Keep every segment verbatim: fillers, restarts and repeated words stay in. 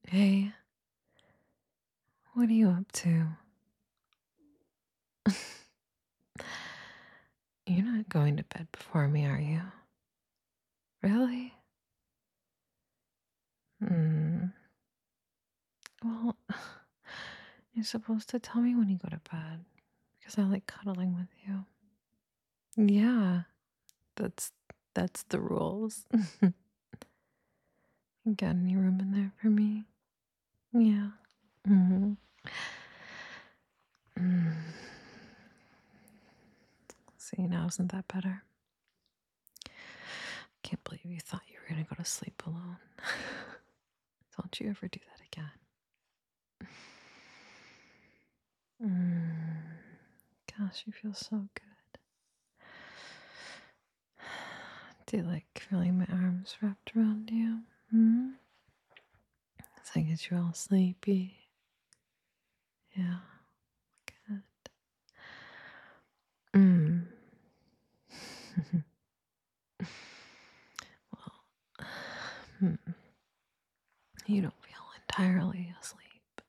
Hey, what are you up to? You're not going to bed before me, are you? Really? Hmm. Well, you're supposed to tell me when you go to bed because I like cuddling with you. Yeah, that's that's the rules. You got any room in there for me? Yeah. Mm-hmm. Mm. See, now isn't that better? Can't believe you thought you were gonna go to sleep alone. Don't you ever do that again. Mm. Gosh, you feel so good. Do you like feeling my arms wrapped around you? Hmm? As I get you all sleepy. Yeah, good. Mm. well, hmm. You don't feel entirely asleep.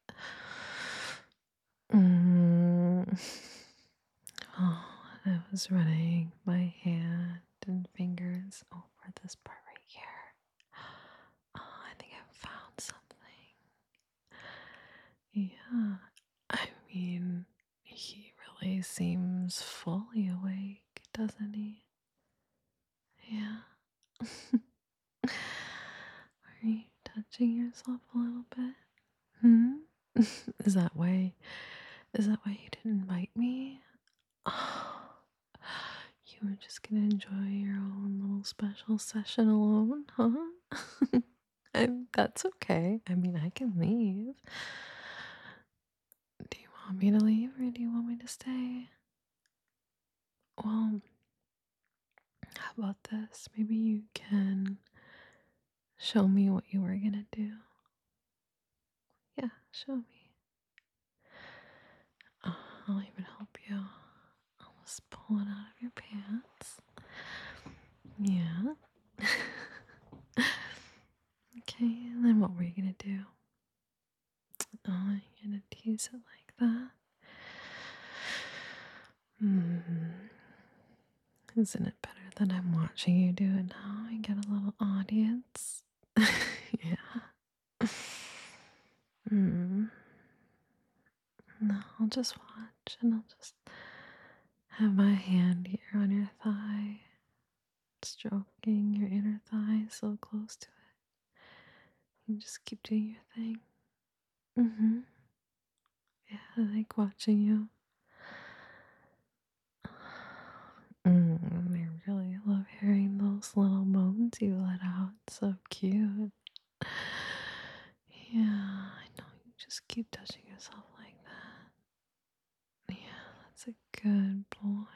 Mm. Oh, I was running my hand and fingers over this part right here. Oh, I think I found something. Yeah, I mean, he really seems fully awake, doesn't he? Yeah. Are you touching yourself a little bit? Hmm? Is that why? Is that why you didn't invite me? Oh, you were just gonna enjoy your own little special session alone, huh? I'm, that's okay. I mean, I can leave. Do you want me to leave or do you want me to stay? Well, how about this? Maybe you can show me what you were gonna do. Yeah, show me. Uh, I'll even help you. I'll just pull it out of your pants. Yeah. Okay, and then what were you gonna do? Oh, you're gonna tease it like that? Hmm. Isn't it better that I'm watching you do it now and get a little audience? Yeah. Hmm. No, I'll just watch and I'll just have my hand here on your thigh, stroking your inner thigh so close to it. You just keep doing your thing. Mm-hmm. Yeah, I like watching you. Mm, I really love hearing those little moans you let out. So cute. Yeah, I know. You just keep touching yourself like that. Yeah, that's a good boy.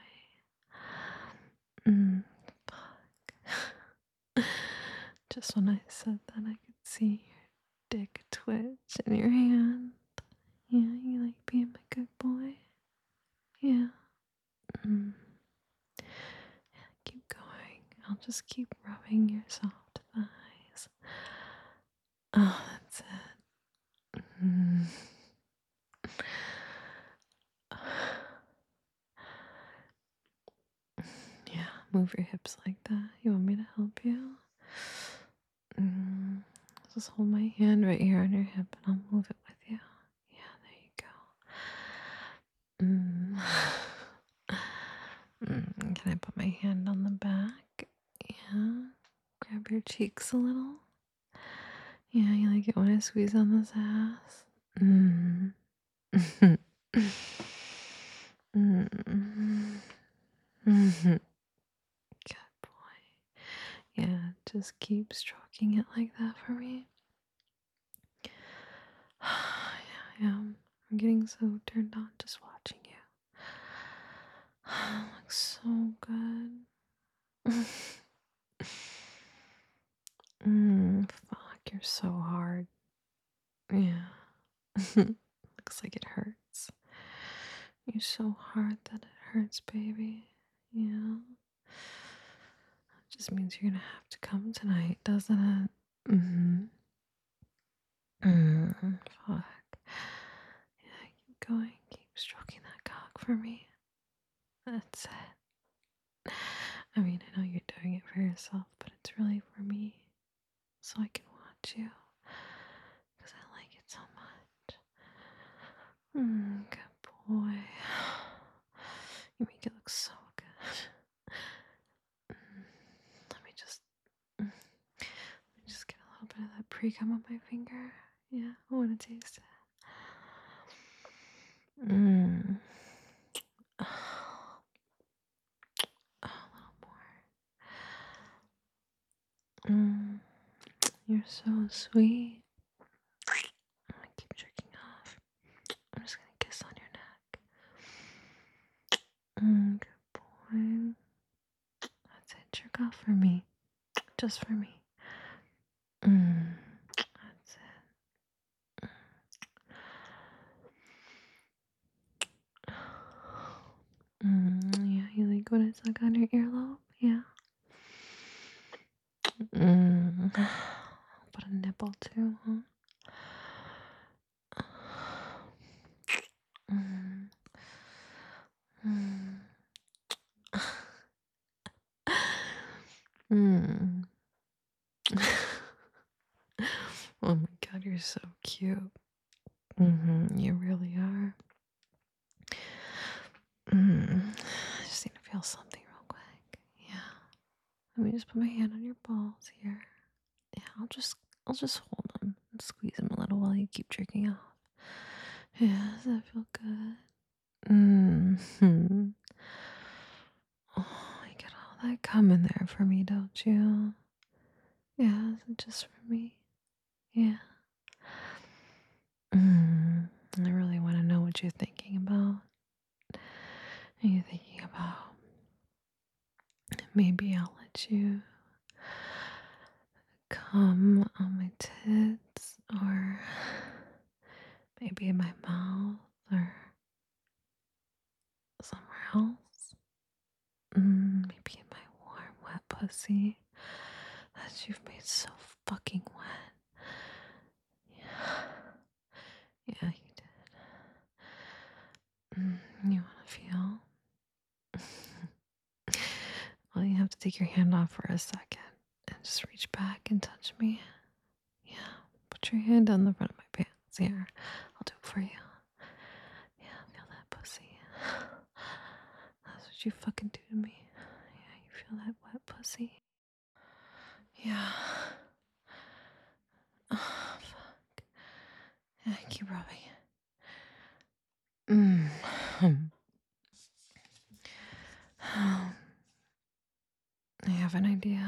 Mm, fuck. Just when I said that, I could see your dick twitch in your hand. Yeah, you like being my good boy? Yeah. Mm. Yeah, keep going. I'll just keep rubbing your soft thighs. Oh, that's it. Mm. Yeah, move your hips like that. You want me to help you? Mm. Just hold my hand right here on your hip and I'll move it with you. Yeah, there you go. Mm. Mm. Can I put my hand on the back? Yeah. Grab your cheeks a little. Yeah, you like it when I squeeze on this ass? Mm. mm. Good boy. Yeah, just keep stroking it like that for me. Yeah, I am. I'm getting so turned on just watching you. Looks so good. mm, fuck, you're so hard. Yeah. Looks like it hurts. You're so hard that it hurts, baby. Yeah. Just means you're gonna have to come tonight, doesn't it? Mm-hmm. Mm, fuck. Yeah, keep going. Keep stroking that cock for me. That's it. I mean, I know you're doing it for yourself, but it's really for me. So I can watch you. Because I like it so much. Mm, good boy. You make it look so good. Mm, let me just. mm, Let me just get a little bit of that pre cum on my finger. Yeah, I want to taste it. Mmm. A little more. Mm, you're so sweet. I'm gonna keep jerking off. I'm just gonna kiss on your neck. Mm, good boy. That's it. Jerk off for me. Just for me. Mm, that's it. Mm, yeah, you like when I suck on your earlobe? Yeah. Mm. Put a nipple too, huh? Mm. Mm. Mm. Oh my god, you're so cute. Mm-hmm, you really are. Mm. I just need to feel something real quick. Yeah. Let me just put my hand on your balls here. Yeah, I'll just I'll just hold them and squeeze them a little while you keep jerking off. Yeah, does that feel good? Mm-hmm. Oh, you get all that cum in there for me, don't you? Yeah, is it just for me? Yeah. Mm, I really want to know what you're thinking about. Are you thinking about maybe I'll let you come on my tits or maybe in my mouth or somewhere else? Mm, maybe in my warm, wet pussy that you've made so fucking wet. Yeah. Yeah, you did. Mm, you want to feel? Well, you have to take your hand off for a second and just reach back and touch me. Yeah, put your hand on the front of my pants. Here, I'll do it for you. Yeah, feel that pussy. That's what you fucking do to me. Yeah, you feel that wet pussy? Yeah. Oh, fuck. Yeah, keep rubbing. Mm. I have an idea.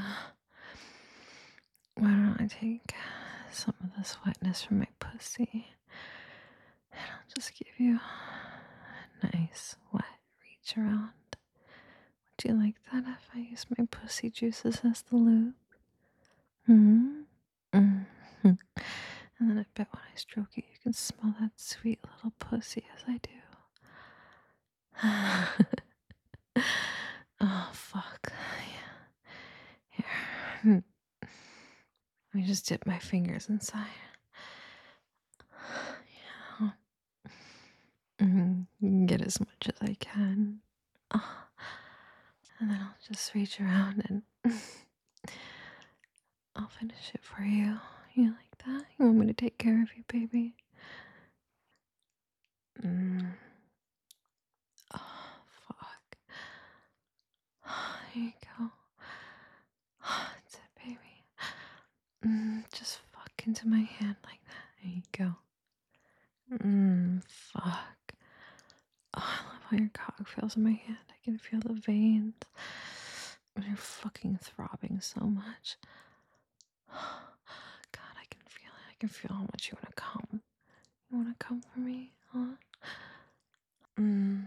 Why don't I take some of this wetness from my pussy and I'll just give you a nice wet reach around. Would you like that if I use my pussy juices as the lube? Hmm? Mm-hmm. And then I bet when I stroke you, you can smell that sweet little pussy as I do. Oh, fuck. Yeah. Here. Let me just dip my fingers inside. Yeah. Mm, get as much as I can. Oh. And then I'll just reach around and I'll finish it for you. You like that? You want me to take care of you, baby? Mm. Oh, fuck. There you go. That's it, baby. Mm, just fuck into my hand like that. There you go. Mmm, fuck. Oh, I love how your cock feels in my hand. I can feel the veins. And you're fucking throbbing so much. God, I can feel it. I can feel how much you want to come. You want to come for me, huh? Mmm.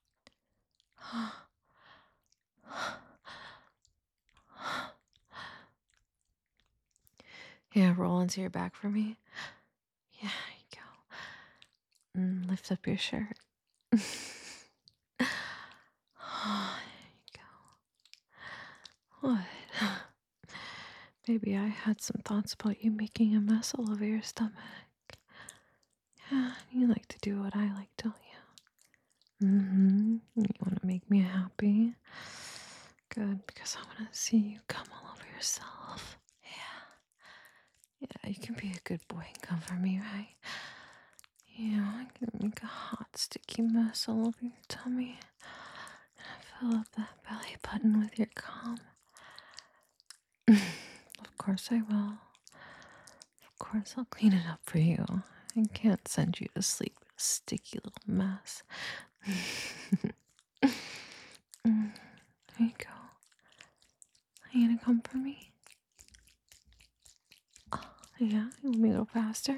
Yeah, roll into your back for me. Yeah, there you go. Mm, lift up your shirt. Oh, there you go. What? Maybe I had some thoughts about you making a mess all over your stomach. Yeah, you like to do what I like, don't you? Mm-hmm. You want to make me happy? Good, because I want to see you come all over yourself. Yeah. Yeah, you can be a good boy and come for me, right? Yeah, I'm gonna make a hot, sticky mess all over your tummy. And fill up that belly button with your cum. Of course I will. Of course I'll clean it up for you. I can't send you to sleep in a sticky little mess. Mm, there you go. Are you gonna come for me? Oh, yeah? You want me to go faster?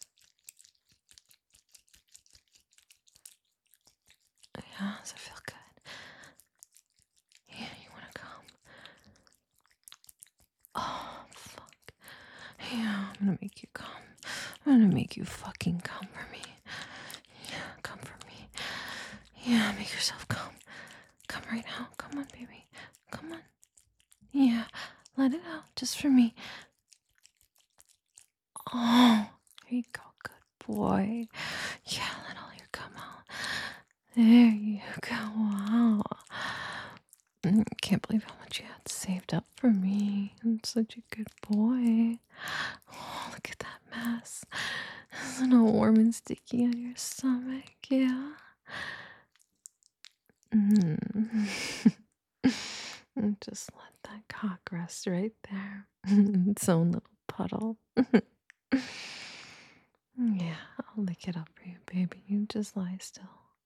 Yeah, does it feel good? Yeah, you wanna come? Oh, fuck. Yeah, I'm gonna make you come. I'm gonna make you fucking come for me. Yeah, come for me. Yeah, make yourself come. Come right now. Come on, baby. Come on. Yeah, let it out just for me. Oh, there you go. Good boy. Yeah, let all your cum out. There you go. Wow. Mm, can't believe how much you had saved up for me. I'm such a good boy. Oh, look at that mess. Isn't it warm and sticky on your stomach? Yeah. Mm. And just let that cock rest right there. Its own little puddle. Yeah, I'll lick it up for you, baby. You just lie still.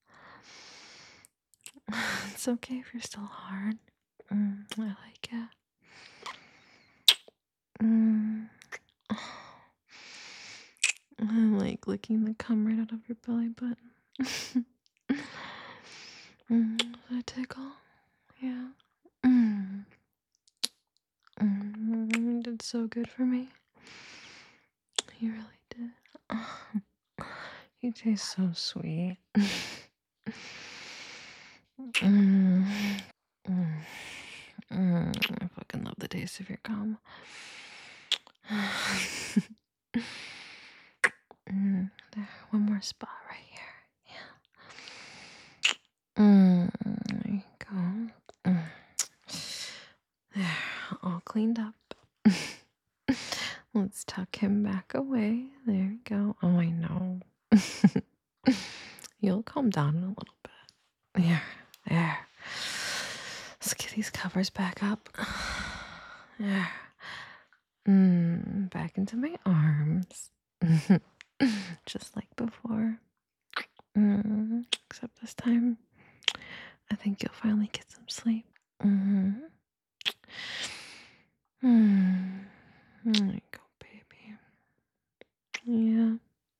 It's okay if you're still hard. Mm, I like it. Mm. I like licking the cum right out of your belly button. Mm, does that tickle? Yeah. Mm. Mm, you did so good for me. You really did. You taste so sweet. Mm. Mm. Mm. I fucking love the taste of your cum. Mm. There, one more spot right here. Yeah. Mm. There you go. Mm. There, all cleaned up. Let's tuck him back away. There you go. Oh, I know. You'll calm down in a little bit. There, there. Let's get these covers back up. There. Mm, back into my arms. Just like before. Mm, except this time, I think you'll finally get some sleep. Mm-hmm. Mm. There you go, baby. Yeah.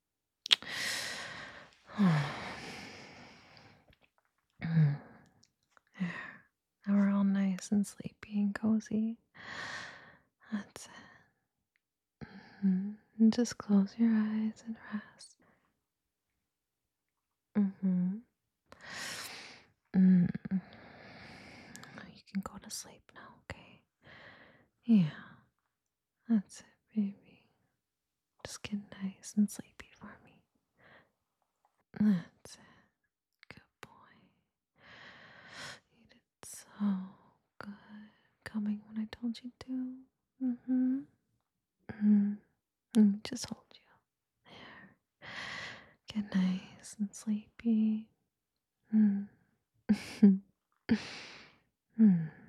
Now we're all nice and sleepy and cozy. That's it. Mhm. And just close your eyes and rest. Mm-hmm. Mm. You can go to sleep now, okay? Yeah, that's it, baby. Just get nice and sleepy for me. That's it. Good boy. You did so good coming when I told you to. Mm-hmm. Mm. Let me just hold you. There. Get nice and sleepy. Mm. Mm.